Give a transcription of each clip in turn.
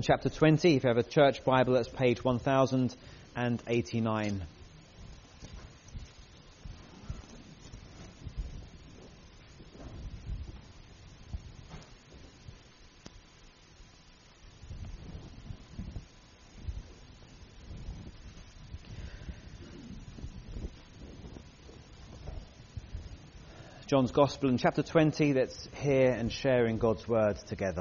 chapter 20. If you have a church Bible, that's page 1089. John's Gospel in chapter 20, let's hear and sharing God's word together.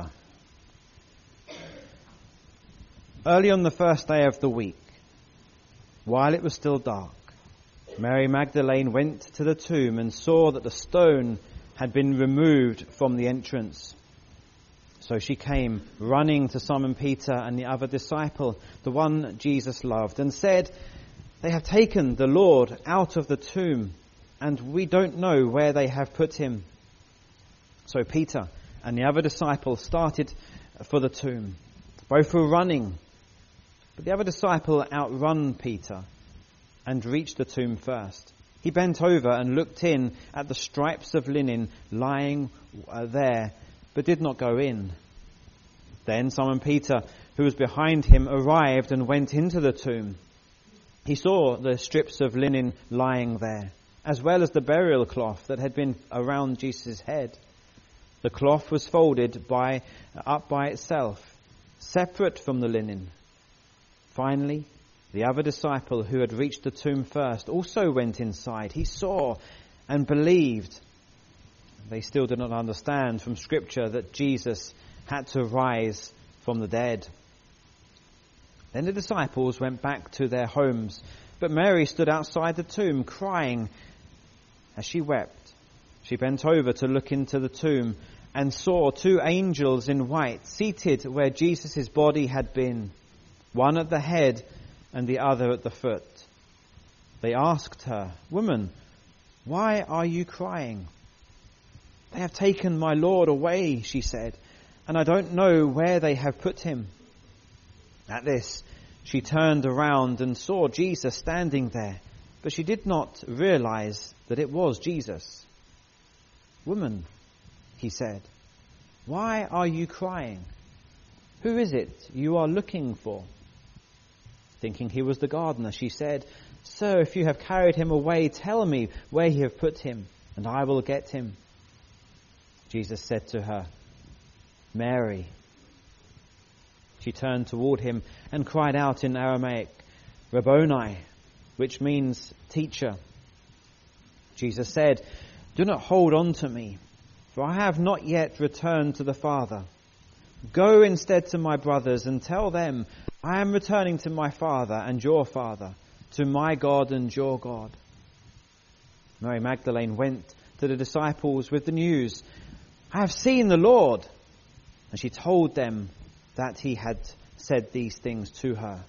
Early on the first day of the week, while it was still dark, Mary Magdalene went to the tomb and saw that the stone had been removed from the entrance. So she came running to Simon Peter and the other disciple, the one Jesus loved, and said, "They have taken the Lord out of the tomb, and we don't know where they have put him." So Peter and the other disciple started for the tomb. Both were running, but the other disciple outrun Peter and reached the tomb first. He bent over and looked in at the stripes of linen lying there, but did not go in. Then Simon Peter, who was behind him, arrived and went into the tomb. He saw the strips of linen lying there, as well as the burial cloth that had been around Jesus' head. The cloth was folded up by itself, separate from the linen. Finally, the other disciple who had reached the tomb first also went inside. He saw and believed. They still did not understand from Scripture that Jesus had to rise from the dead. Then the disciples went back to their homes, but Mary stood outside the tomb crying. As she wept, she bent over to look into the tomb and saw two angels in white seated where Jesus' body had been, one at the head and the other at the foot. They asked her, "Woman, why are you crying?" "They have taken my Lord away," she said, "and I don't know where they have put him." At this, she turned around and saw Jesus standing there, but she did not realize that it was Jesus. "Woman," he said, "why are you crying? Who is it you are looking for?" Thinking he was the gardener, she said, "Sir, if you have carried him away, tell me where you have put him, and I will get him." Jesus said to her, "Mary." She turned toward him and cried out in Aramaic, "Rabboni," which means teacher. Jesus said, "Do not hold on to me, for I have not yet returned to the Father. Go instead to my brothers and tell them, I am returning to my Father and your Father, to my God and your God." Mary Magdalene went to the disciples with the news, "I have seen the Lord." And she told them that he had said these things to her.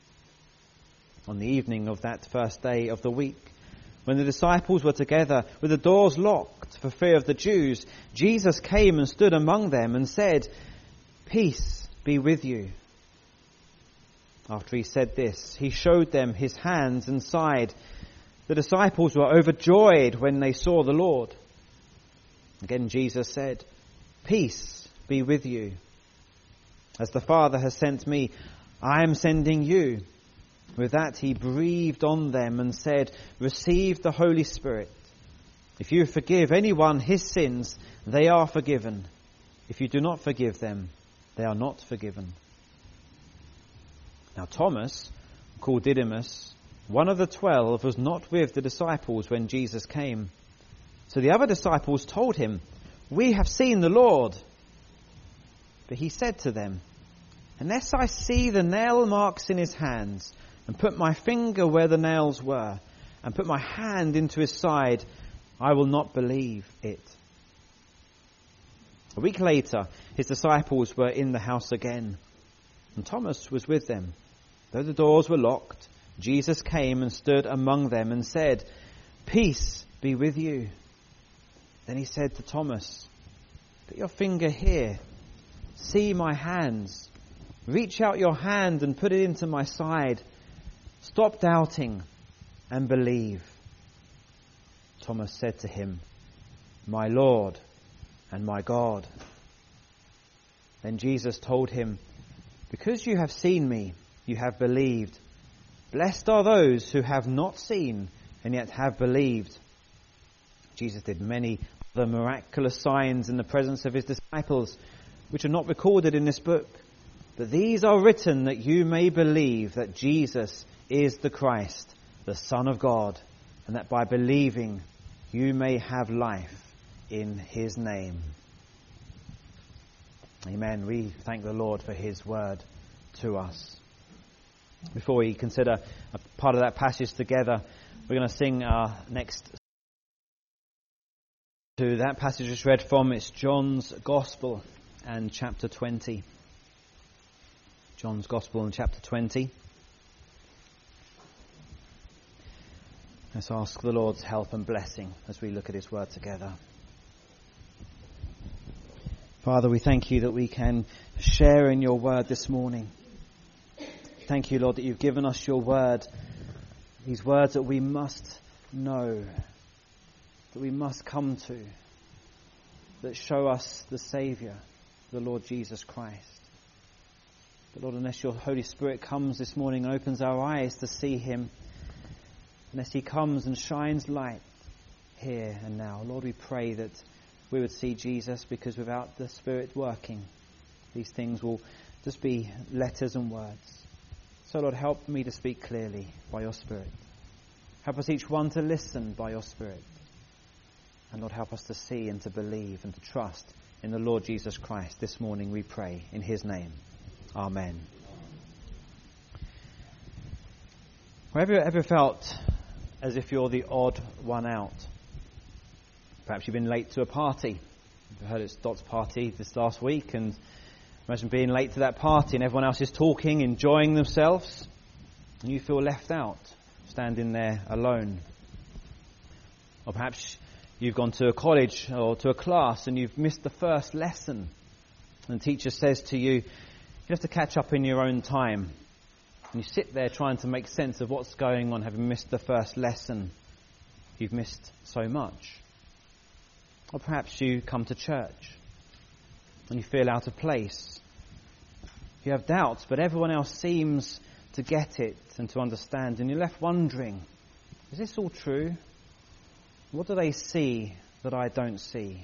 On the evening of that first day of the week, when the disciples were together with the doors locked for fear of the Jews, Jesus came and stood among them and said, "Peace be with you." After he said this, he showed them his hands and side. The disciples were overjoyed when they saw the Lord. Again Jesus said, "Peace be with you. As the Father has sent me, I am sending you." With that he breathed on them and said, "Receive the Holy Spirit. If you forgive anyone his sins, they are forgiven. If you do not forgive them, they are not forgiven." Now Thomas, called Didymus, one of the 12, was not with the disciples when Jesus came. So the other disciples told him, "We have seen the Lord." But he said to them, "Unless I see the nail marks in his hands, and put my finger where the nails were, and put my hand into his side, I will not believe it." A week later, his disciples were in the house again, and Thomas was with them. Though the doors were locked, Jesus came and stood among them and said, "Peace be with you." Then he said to Thomas, "Put your finger here. See my hands. Reach out your hand and put it into my side. Stop doubting and believe." Thomas said to him, "My Lord and my God." Then Jesus told him, Because you have seen me, you have believed. Blessed are those who have not seen and yet have believed." Jesus did many other miraculous signs in the presence of his disciples, which are not recorded in this book. But these are written that you may believe that Jesus is the Christ, the Son of God, and that by believing you may have life in his name. Amen. We thank the Lord for his word to us. Before we consider a part of that passage together, we're going to sing our next to that passage is read from. It's John's Gospel and chapter 20. John's Gospel and chapter 20. Let's ask the Lord's help and blessing as we look at his word together. Father, we thank you that we can share in your word this morning. Thank you, Lord, that you've given us your word, these words that we must know, that we must come to, that show us the Saviour, the Lord Jesus Christ. But Lord, unless your Holy Spirit comes this morning and opens our eyes to see him, unless he comes and shines light here and now, Lord, we pray that we would see Jesus, because without the Spirit working, these things will just be letters and words. So Lord, help me to speak clearly by your Spirit. Help us each one to listen by your Spirit. And Lord, help us to see and to believe and to trust in the Lord Jesus Christ this morning, we pray, in his name. Amen. Have you ever felt as if you're the odd one out? Perhaps you've been late to a party. You've heard it's Dot's party this last week, and imagine being late to that party and everyone else is talking, enjoying themselves, and you feel left out, standing there alone. Or perhaps you've gone to a college or to a class and you've missed the first lesson, and the teacher says to you, you have to catch up in your own time. And you sit there trying to make sense of what's going on, having missed the first lesson. You've missed so much. Or perhaps you come to church and you feel out of place. You have doubts, but everyone else seems to get it and to understand, and you're left wondering, is this all true? What do they see that I don't see?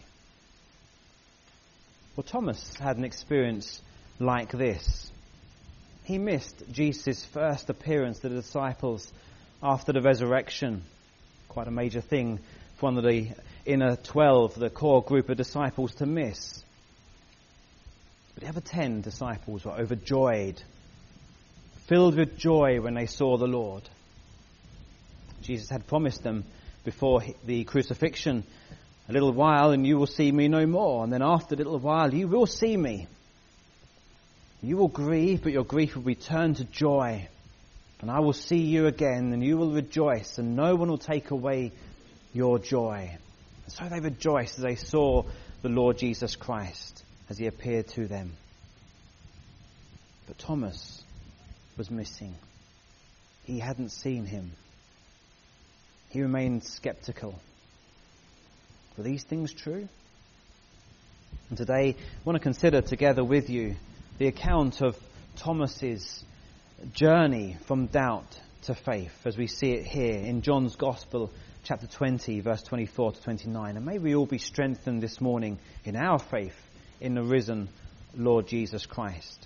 Well, Thomas had an experience like this. He missed Jesus' first appearance to the disciples after the resurrection. Quite a major thing for one of the inner 12, the core group of disciples, to miss. But the other 10 disciples were overjoyed, filled with joy when they saw the Lord. Jesus had promised them before the crucifixion, a little while and you will see me no more, and then after a little while you will see me. You will grieve, but your grief will be turned to joy, and I will see you again, and you will rejoice, and no one will take away your joy. And so they rejoiced as they saw the Lord Jesus Christ as he appeared to them. But Thomas was missing. He hadn't seen him. He remained skeptical. Were these things true? And today I want to consider together with you the account of Thomas's journey from doubt to faith, as we see it here in John's Gospel, chapter 20, verse 24 to 29. And may we all be strengthened this morning in our faith in the risen Lord Jesus Christ.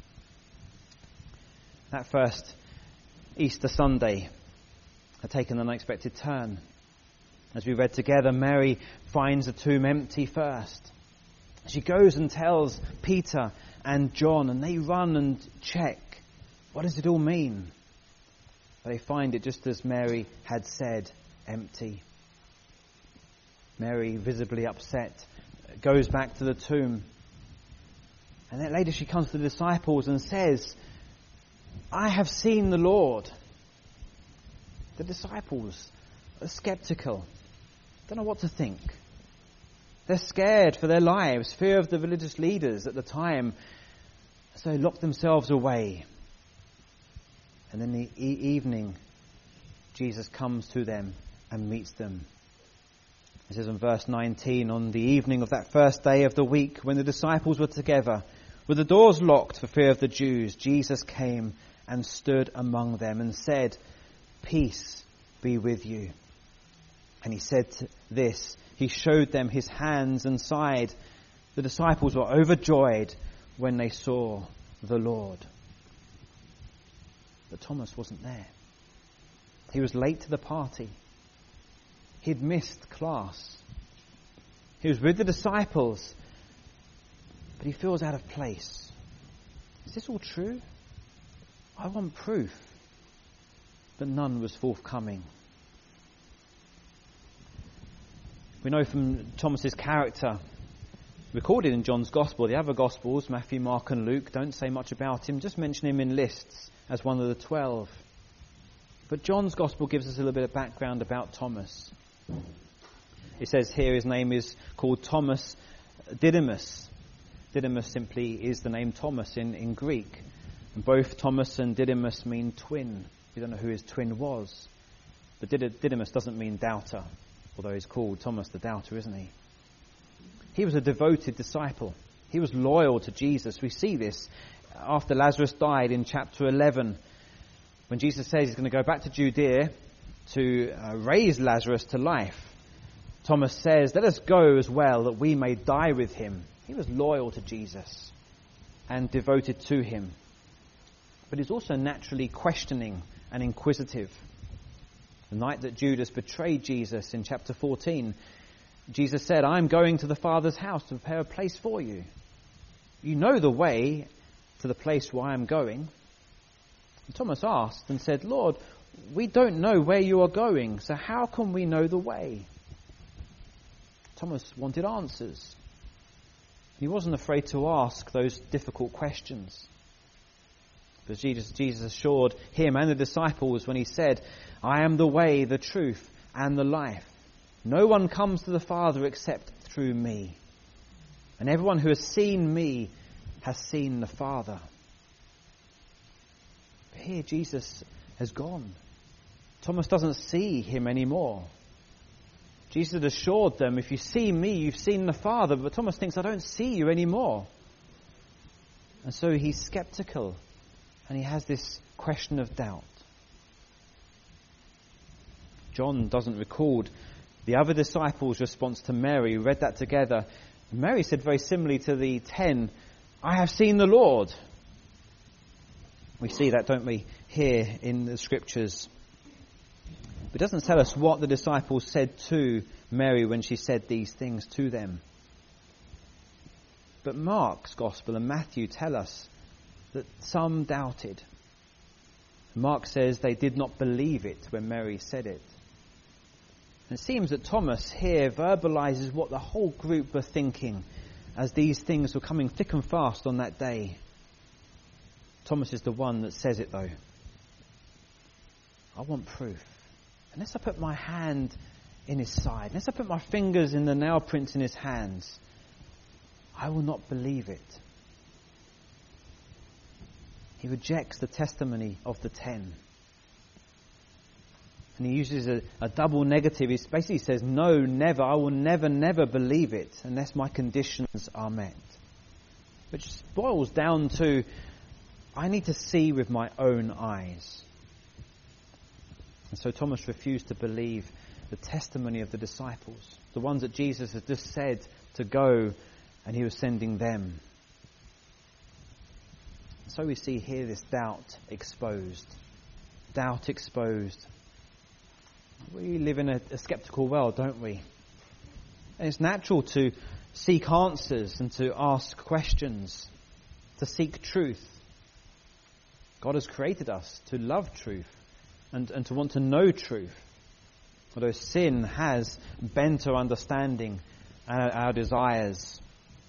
That first Easter Sunday had taken an unexpected turn. As we read together, Mary finds the tomb empty first. She goes and tells Peter and John, and they run and check. What does it all mean? They find it just as Mary had said, empty. Mary, visibly upset, goes back to the tomb. And then later she comes to the disciples and says, I have seen the Lord. The disciples are skeptical. Don't know what to think. They're scared for their lives, fear of the religious leaders at the time. So they lock themselves away. And in the evening, Jesus comes to them and meets them. It says in verse 19, on the evening of that first day of the week, when the disciples were together, With the doors locked for fear of the Jews, Jesus came and stood among them and said, "Peace be with you." And he said this. He showed them his hands and side. The disciples were overjoyed when they saw the Lord. But Thomas wasn't there. He was late to the party. He'd missed class. He was with the disciples, but he feels out of place. Is this all true? I want proof. But none was forthcoming. We know from Thomas's character, recorded in John's Gospel, the other Gospels, Matthew, Mark and Luke, don't say much about him, just mention him in lists as one of the 12. But John's Gospel gives us a little bit of background about Thomas. It says here his name is called Thomas Didymus. Didymus simply is the name Thomas in Greek. And both Thomas and Didymus mean twin. We don't know who his twin was. But Didymus doesn't mean doubter, although he's called Thomas the Doubter, isn't he? He was a devoted disciple. He was loyal to Jesus. We see this after Lazarus died in chapter 11, when Jesus says he's going to go back to Judea to raise Lazarus to life. Thomas says, "Let us go as well, that we may die with him." He was loyal to Jesus and devoted to him. But he's also naturally questioning and inquisitive. The night that Judas betrayed Jesus in chapter 14, Jesus said, "I'm going to the Father's house to prepare a place for you. You know the way to the place where I'm going." And Thomas asked and said, "Lord, we don't know where you are going, so how can we know the way?" Thomas wanted answers. He wasn't afraid to ask those difficult questions. But Jesus assured him and the disciples when he said, "I am the way, the truth, and the life. No one comes to the Father except through me. And everyone who has seen me has seen the Father." But here Jesus has gone. Thomas doesn't see him anymore. Jesus had assured them, "If you see me, you've seen the Father." But Thomas thinks, "I don't see you anymore." And so he's skeptical. And he has this question of doubt. John doesn't record the other disciples' response to Mary. We read that together. Mary said very similarly to the 10, "I have seen the Lord." We see that, don't we, here in the scriptures. But it doesn't tell us what the disciples said to Mary when she said these things to them. But Mark's Gospel and Matthew tell us that some doubted. Mark says they did not believe it when Mary said it. And it seems that Thomas here verbalizes what the whole group were thinking as these things were coming thick and fast on that day. Thomas is the one that says it though. "I want proof. Unless I put my hand in his side, unless I put my fingers in the nail prints in his hands, I will not believe it." He rejects the testimony of the 10. And he uses a double negative. He basically says, "No, never. I will never, never believe it unless my conditions are met." Which boils down to, I need to see with my own eyes. And so Thomas refused to believe the testimony of the disciples, the ones that Jesus had just said to go, and he was sending them. So we see here this doubt exposed. Doubt exposed. We live in a skeptical world, don't we? And it's natural to seek answers and to ask questions, to seek truth. God has created us to love truth and to want to know truth. Although sin has bent our understanding and our desires.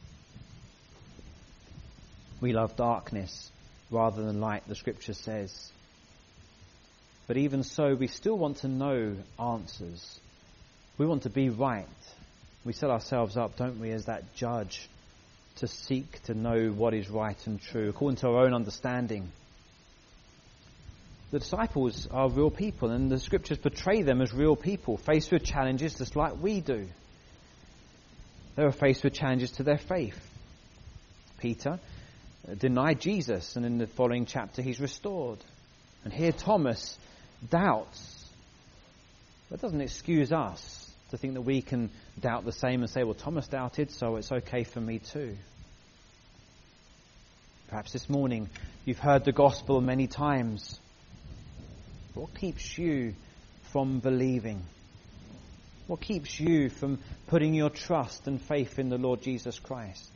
We love darkness rather than light, the scripture says. But even so, we still want to know answers. We want to be right. We set ourselves up, don't we, as that judge to seek to know what is right and true, according to our own understanding. The disciples are real people, and the scriptures portray them as real people, faced with challenges just like we do. They were faced with challenges to their faith. Peter denied Jesus, and in the following chapter he's restored. And here Thomas doubts. That doesn't excuse us to think that we can doubt the same and say, well, Thomas doubted, so it's okay for me too. Perhaps this morning you've heard the gospel many times. What keeps you from believing? What keeps you from putting your trust and faith in the Lord Jesus Christ?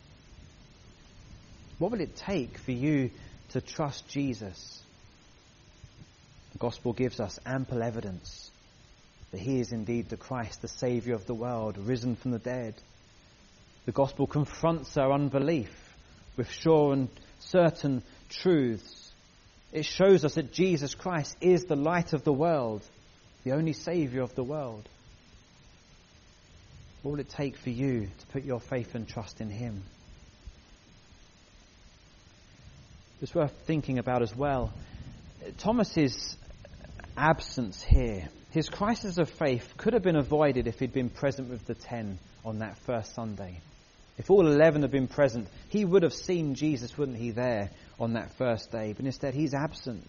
What will it take for you to trust Jesus? The gospel gives us ample evidence that he is indeed the Christ, the Saviour of the world, risen from the dead. The gospel confronts our unbelief with sure and certain truths. It shows us that Jesus Christ is the light of the world, the only Saviour of the world. What will it take for you to put your faith and trust in him? It's worth thinking about as well. Thomas's absence here, his crisis of faith, could have been avoided if he'd been present with the 10 on that first Sunday. If all 11 had been present, he would have seen Jesus, wouldn't he, there on that first day. But instead, he's absent.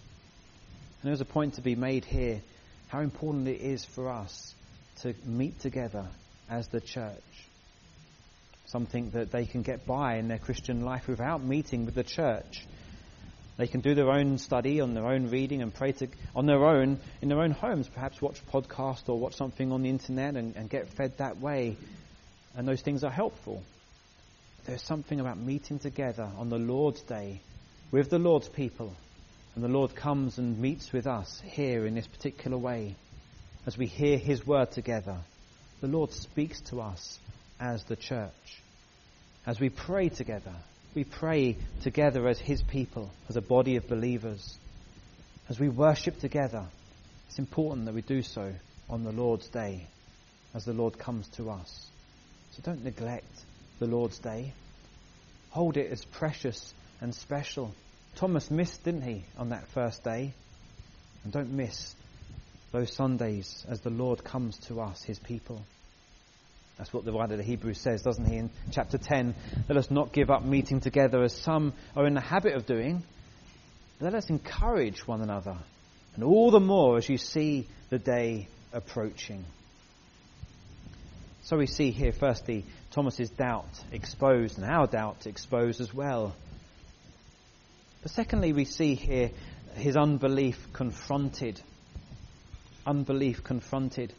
And there's a point to be made here, how important it is for us to meet together as the church. Something that they can get by in their Christian life without meeting with the church. They can do their own study, on their own reading, and pray on their own, in their own homes, perhaps watch a podcast or watch something on the internet and get fed that way. And those things are helpful. There's something about meeting together on the Lord's Day with the Lord's people. And the Lord comes and meets with us here in this particular way. As we hear his word together, the Lord speaks to us as the church. As we pray together as his people, as a body of believers. As we worship together, it's important that we do so on the Lord's Day as the Lord comes to us. So don't neglect the Lord's Day. Hold it as precious and special. Thomas missed, didn't he, on that first day? And don't miss those Sundays as the Lord comes to us, his people. That's what the writer of the Hebrews says, doesn't he, in chapter 10. Let us not give up meeting together as some are in the habit of doing. Let us encourage one another, and all the more as you see the day approaching. So we see here, firstly, Thomas's doubt exposed, and our doubt exposed as well. But secondly, we see here his unbelief confronted. Unbelief confronted.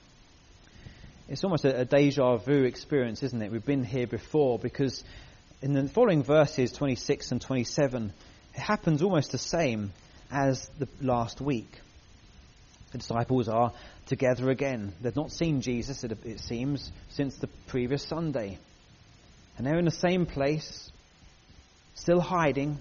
It's almost a deja vu experience, isn't it? We've been here before, because in the following verses, 26 and 27, it happens almost the same as the last week. The disciples are together again. They've not seen Jesus, it seems, since the previous Sunday. And they're in the same place, still hiding,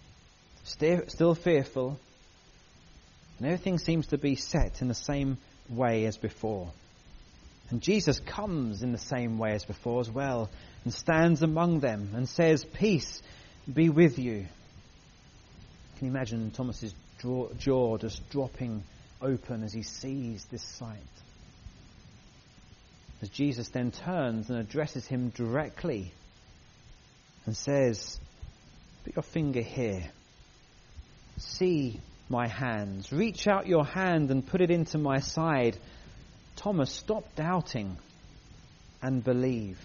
still fearful. And everything seems to be set in the same way as before. And Jesus comes in the same way as before as well, and stands among them and says, "Peace be with you." Can you imagine Thomas's jaw just dropping open as he sees this sight? As Jesus then turns and addresses him directly and says, "Put your finger here. See my hands. Reach out your hand and put it into my side. Thomas, stop doubting and believe."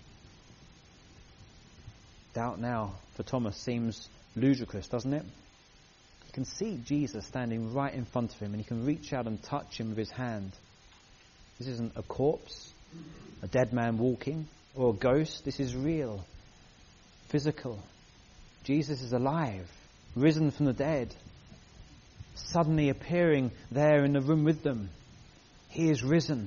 Doubt now for Thomas seems ludicrous, doesn't it? You can see Jesus standing right in front of him, and he can reach out and touch him with his hand. This isn't a corpse, a dead man walking, or a ghost. This is real, physical. Jesus is alive, risen from the dead, suddenly appearing there in the room with them. He is risen.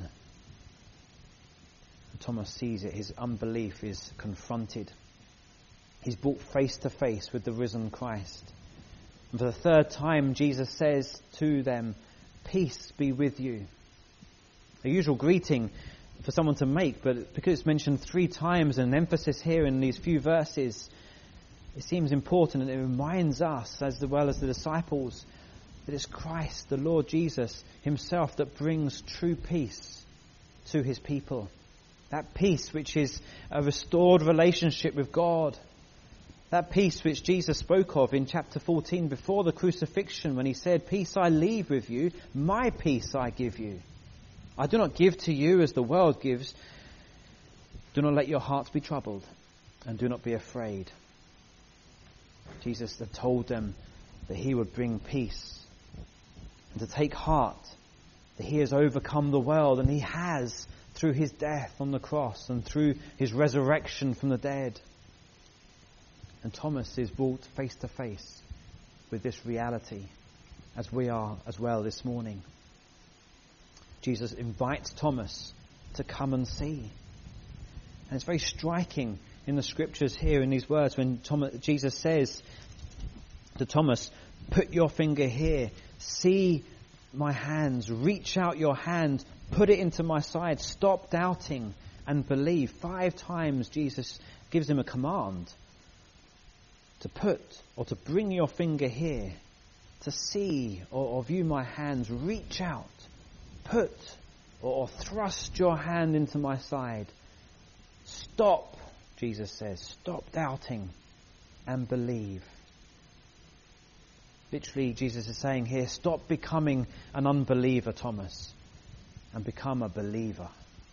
And Thomas sees it. His unbelief is confronted. He's brought face to face with the risen Christ. And for the third time, Jesus says to them, "Peace be with you." A usual greeting for someone to make, but because it's mentioned 3 times and an emphasis here in these few verses, it seems important, and it reminds us, as well as the disciples, that it's Christ, the Lord Jesus himself, that brings true peace to his people. That peace which is a restored relationship with God. That peace which Jesus spoke of in chapter 14 before the crucifixion, when he said, "Peace I leave with you, my peace I give you. I do not give to you as the world gives. Do not let your hearts be troubled, and do not be afraid." Jesus had told them that he would bring peace, and to take heart that he has overcome the world, and he has, through his death on the cross and through his resurrection from the dead. And Thomas is brought face to face with this reality, as we are as well this morning. Jesus invites Thomas to come and see. And it's very striking in the scriptures here in these words when Jesus says to Thomas, "Put your finger here, see my hands, reach out your hand, put it into my side, stop doubting and believe." 5 times Jesus gives him a command to put or to bring your finger here, to see or view my hands, reach out, put or thrust your hand into my side. Stop, Jesus says, stop doubting and believe. Literally, Jesus is saying here, stop becoming an unbeliever, Thomas, and become a believer.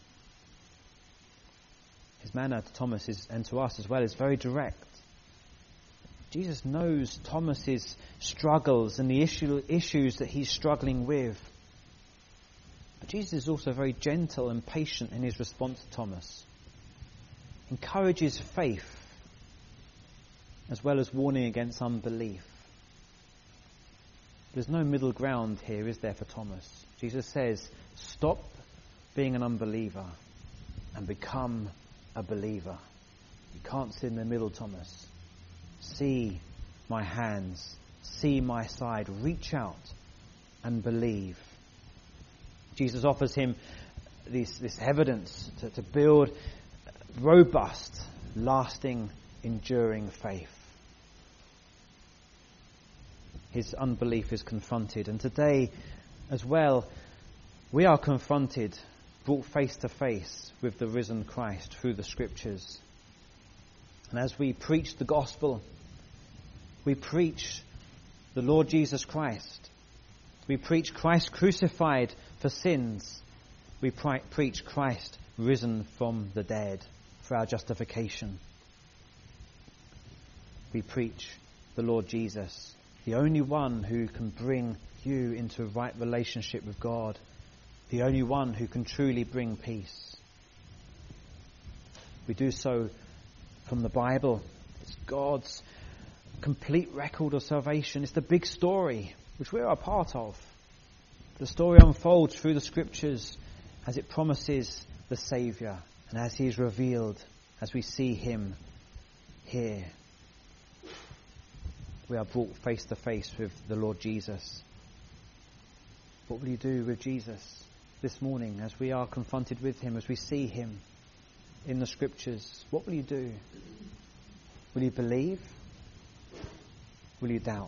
His manner to Thomas and to us as well is very direct. Jesus knows Thomas's struggles and the issues that he's struggling with. But Jesus is also very gentle and patient in his response to Thomas. Encourages faith as well as warning against unbelief. There's no middle ground here, is there, for Thomas? Jesus says, stop being an unbeliever and become a believer. You can't sit in the middle, Thomas. See my hands, see my side, reach out and believe. Jesus offers him this evidence to build robust, lasting, enduring faith. His unbelief is confronted, and today as well we are confronted, brought face to face with the risen Christ through the scriptures. And as we preach the gospel, we preach the Lord Jesus Christ. We preach Christ crucified for sins. We preach Christ risen from the dead for our justification. We preach the Lord Jesus, the only one who can bring you into a right relationship with God, the only one who can truly bring peace. We do so from the Bible. It's God's complete record of salvation. It's the big story which we are a part of. The story unfolds through the scriptures as it promises the Saviour and as he is revealed, as we see him here. We are brought face to face with the Lord Jesus. What will you do with Jesus this morning as we are confronted with him, as we see him in the scriptures? What will you do? Will you believe? Will you doubt?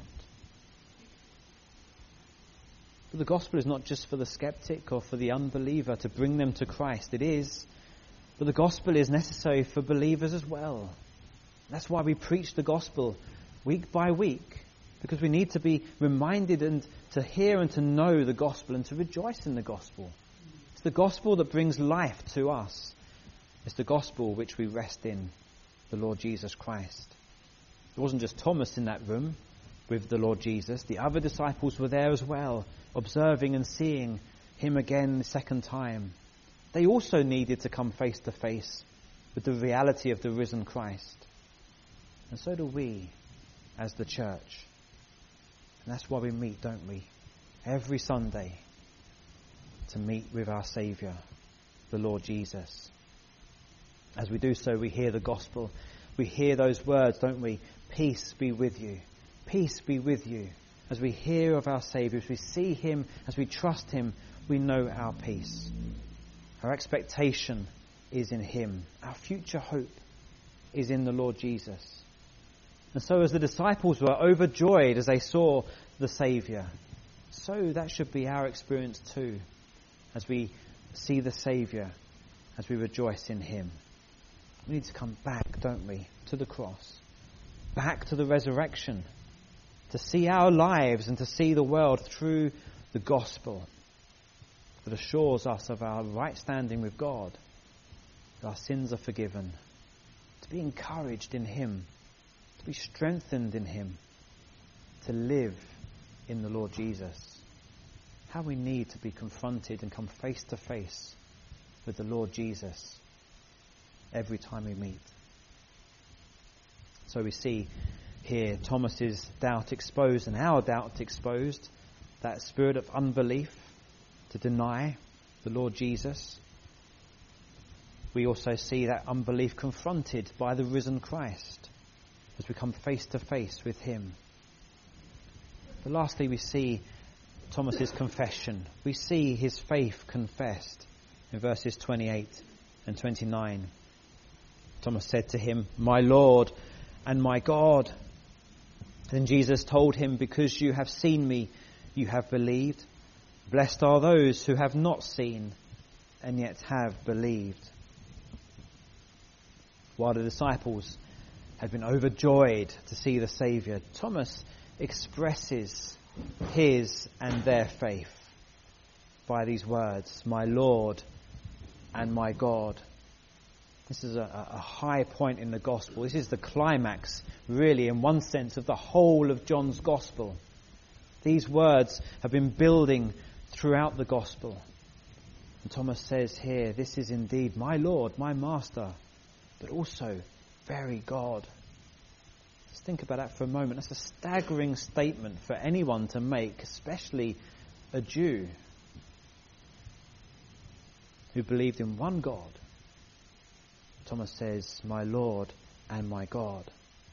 But the gospel is not just for the skeptic or for the unbeliever to bring them to Christ. It is. But the gospel is necessary for believers as well. That's why we preach the gospel week by week, because we need to be reminded and to hear and to know the gospel and to rejoice in the gospel. It's the gospel that brings life to us. It's the gospel which we rest in, the Lord Jesus Christ. It wasn't just Thomas in that room with the Lord Jesus. The other disciples were there as well, observing and seeing him again the second time. They also needed to come face to face with the reality of the risen Christ. And so do we as the church. And that's why we meet, don't we? Every Sunday to meet with our Saviour, the Lord Jesus. As we do so, we hear the gospel. We hear those words, don't we? Peace be with you. Peace be with you. As we hear of our Saviour, as we see him, as we trust him, we know our peace. Our expectation is in him. Our future hope is in the Lord Jesus. And so as the disciples were overjoyed as they saw the Saviour, so that should be our experience too, as we see the Saviour, as we rejoice in him. We need to come back, don't we, to the cross. back to the resurrection, to see our lives and to see the world through the gospel that assures us of our right standing with God, that our sins are forgiven, to be encouraged in Him, to be strengthened in Him, to live in the Lord Jesus. How we need to be confronted and come face to face with the Lord Jesus every time we meet. So we see here Thomas's doubt exposed and our doubt exposed, that spirit of unbelief to deny the Lord Jesus. We also see that unbelief confronted by the risen Christ as we come face to face with Him. But lastly, we see Thomas's confession. We see his faith confessed in verses 28 and 29. Thomas said to him, "My Lord and my God." Then Jesus told him, "Because you have seen me, you have believed. Blessed are those who have not seen and yet have believed." While the disciples had been overjoyed to see the Saviour, Thomas expresses his and their faith by these words, "My Lord and my God." This is a high point in the gospel. This is the climax, really, in one sense, of the whole of John's gospel. These words have been building throughout the gospel. And Thomas says here, this is indeed my Lord, my Master, but also very God. Just think about that for a moment. That's a staggering statement for anyone to make, especially a Jew who believed in one God. Thomas says, "My Lord and my God."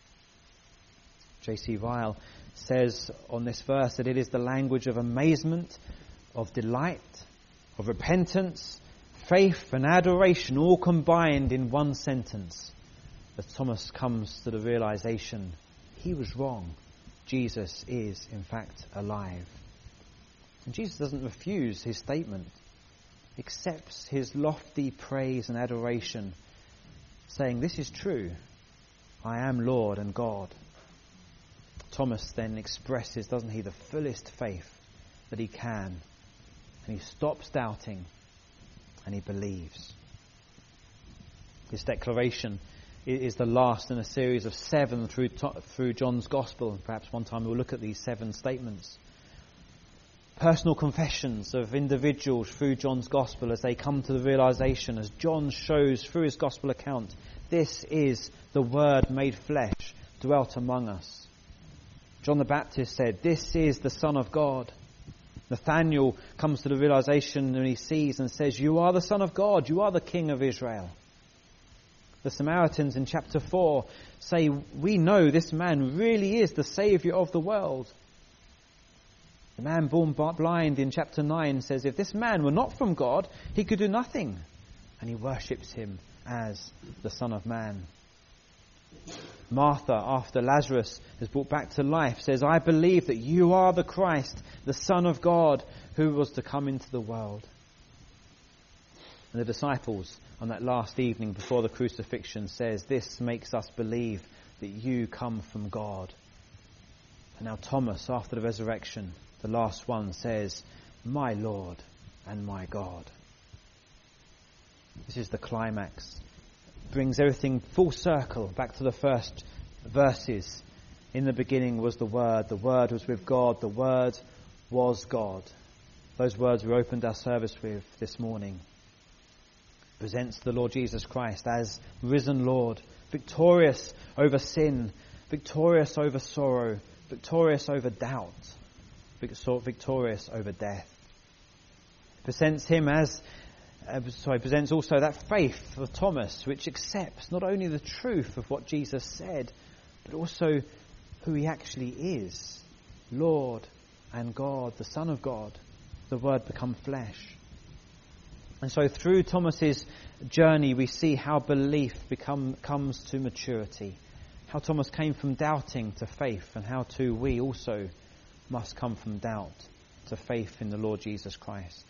J.C. Ryle says on this verse that it is the language of amazement, of delight, of repentance, faith and adoration, all combined in one sentence, as Thomas comes to the realization he was wrong. Jesus is, in fact, alive. And Jesus doesn't refuse his statement, accepts his lofty praise and adoration, saying, "This is true. I am Lord and God." Thomas then expresses, doesn't he, the fullest faith that he can. And he stops doubting and he believes. This declaration is the last in a series of 7 through John's Gospel. Perhaps one time we'll look at these 7 statements. Personal confessions of individuals through John's Gospel as they come to the realization, as John shows through his Gospel account, this is the Word made flesh, dwelt among us. John the Baptist said, "This is the Son of God." Nathanael comes to the realization when he sees and says, "You are the Son of God, you are the King of Israel." The Samaritans in chapter 4 say, "We know this man really is the Saviour of the world." The man born blind in chapter 9 says, "If this man were not from God, he could do nothing." And he worships him as the Son of Man. Martha, after Lazarus is brought back to life, says, "I believe that you are the Christ, the Son of God, who was to come into the world." And the disciples on that last evening before the crucifixion says, "This makes us believe that you come from God." And now Thomas, after the resurrection, the last one, says, "My Lord and my God." This is the climax. Brings everything full circle back to the first verses. In the beginning was the Word was with God, the Word was God. Those words we opened our service with this morning. Presents the Lord Jesus Christ as risen Lord, victorious over sin, victorious over sorrow, victorious over doubt, victorious over death. Presents him presents also that faith of Thomas, which accepts not only the truth of what Jesus said, but also who he actually is, Lord and God, the Son of God, the Word become flesh. And so through Thomas's journey, we see how belief comes to maturity, how Thomas came from doubting to faith, and how too we also must come from doubt to faith in the Lord Jesus Christ.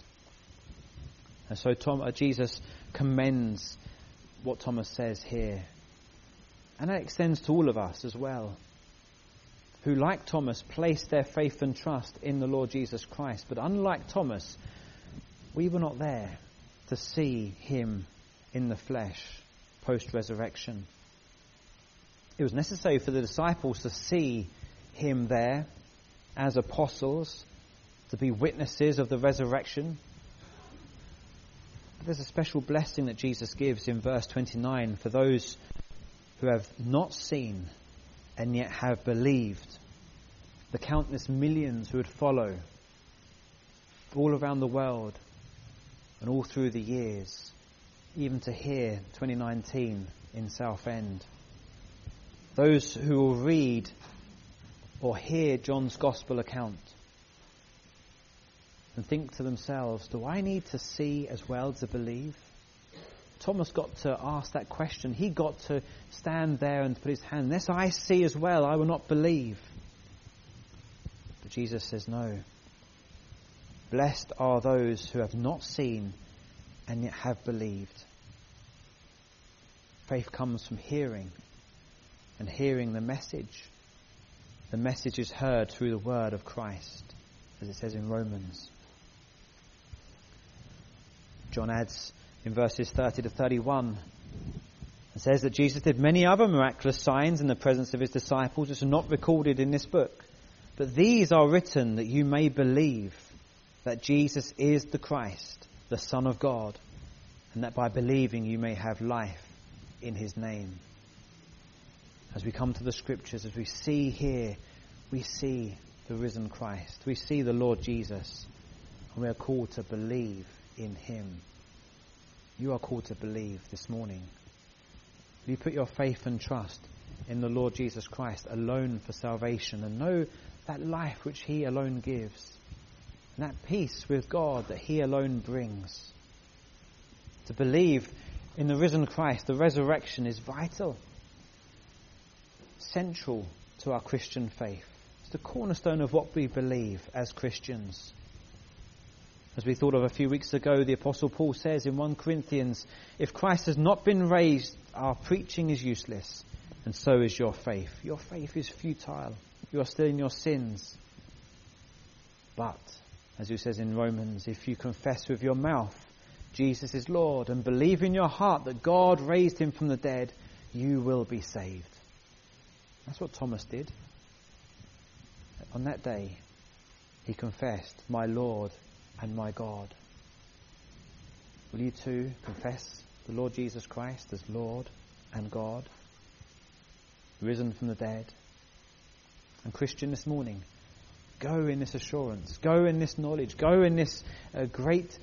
And so Jesus commends what Thomas says here And that extends to all of us as well, who, like Thomas, placed their faith and trust in the Lord Jesus Christ. But unlike Thomas, we were not there to see him in the flesh post-resurrection. It was necessary for the disciples to see him there as apostles, to be witnesses of the resurrection. But there's a special blessing that Jesus gives in verse 29 for those who have not seen and yet have believed. The countless millions who would follow all around the world and all through the years, even to here, 2019 in Southend. Those who will read or hear John's Gospel account and think to themselves, do I need to see as well to believe? Thomas got to ask that question. He got to stand there and put his hand, unless I see as well, I will not believe. But Jesus says no. Blessed are those who have not seen and yet have believed. Faith comes from hearing, and hearing the message. The message is heard through the word of Christ, as it says in Romans. John adds in verses 30 to 31, it says that Jesus did many other miraculous signs in the presence of his disciples, which are not recorded in this book. But these are written that you may believe that Jesus is the Christ, the Son of God, and that by believing you may have life in his name. As we come to the scriptures, as we see here, we see the risen Christ. We see the Lord Jesus, and we are called to believe in him. You are called to believe this morning. Will you put your faith and trust in the Lord Jesus Christ alone for salvation, and know that life which he alone gives, and that peace with God that he alone brings? To believe in the risen Christ, the resurrection, is vital, central to our Christian faith. It's the cornerstone of what we believe as Christians. As we thought of a few weeks ago, the Apostle Paul says in 1 Corinthians, if Christ has not been raised, our preaching is useless, and so is your faith. Your faith is futile. You are still in your sins. But, as he says in Romans, if you confess with your mouth Jesus is Lord and believe in your heart that God raised him from the dead, you will be saved. That's what Thomas did. On that day, he confessed, my Lord and my God. Will you too confess the Lord Jesus Christ as Lord and God, risen from the dead? And Christian, this morning, go in this assurance, go in this knowledge, go in this great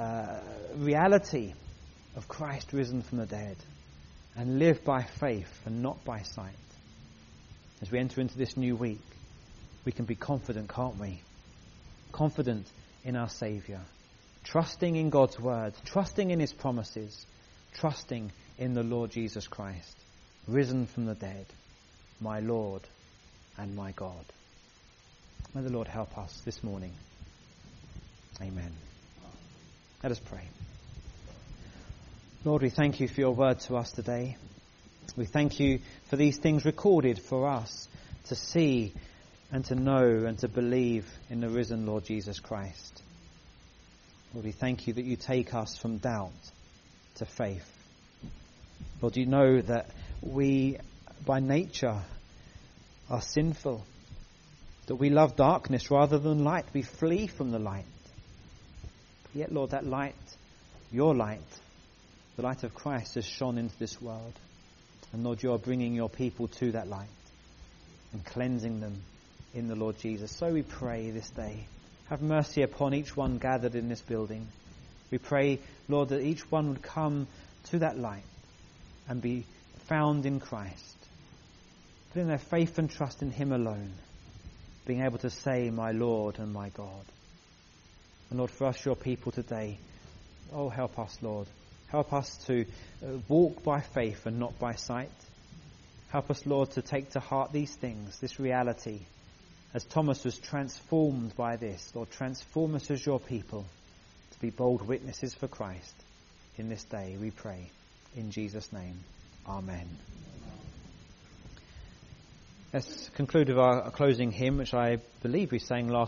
reality of Christ risen from the dead, and live by faith and not by sight. As we enter into this new week, we can be confident, can't we? Confident in our Saviour, trusting in God's word, trusting in his promises, trusting in the Lord Jesus Christ, risen from the dead, my Lord and my God. May the Lord help us this morning. Amen. Let us pray. Lord, we thank you for your word to us today. We thank you for these things recorded for us to see and to know and to believe in the risen Lord Jesus Christ. Lord, we thank you that you take us from doubt to faith. Lord, you know that we by nature are sinful, that we love darkness rather than light. We flee from the light. Yet, Lord, that light, your light, the light of Christ, has shone into this world. And Lord, you are bringing your people to that light and cleansing them in the Lord Jesus. So we pray this day, have mercy upon each one gathered in this building. We pray, Lord, that each one would come to that light and be found in Christ, putting their faith and trust in him alone, being able to say, my Lord and my God. And Lord, for us, your people today, oh, help us, Lord. Help us to walk by faith and not by sight. Help us, Lord, to take to heart these things, this reality. As Thomas was transformed by this, Lord, transform us as your people to be bold witnesses for Christ in this day, we pray. In Jesus' name, amen. Let's conclude with our closing hymn, which I believe we sang last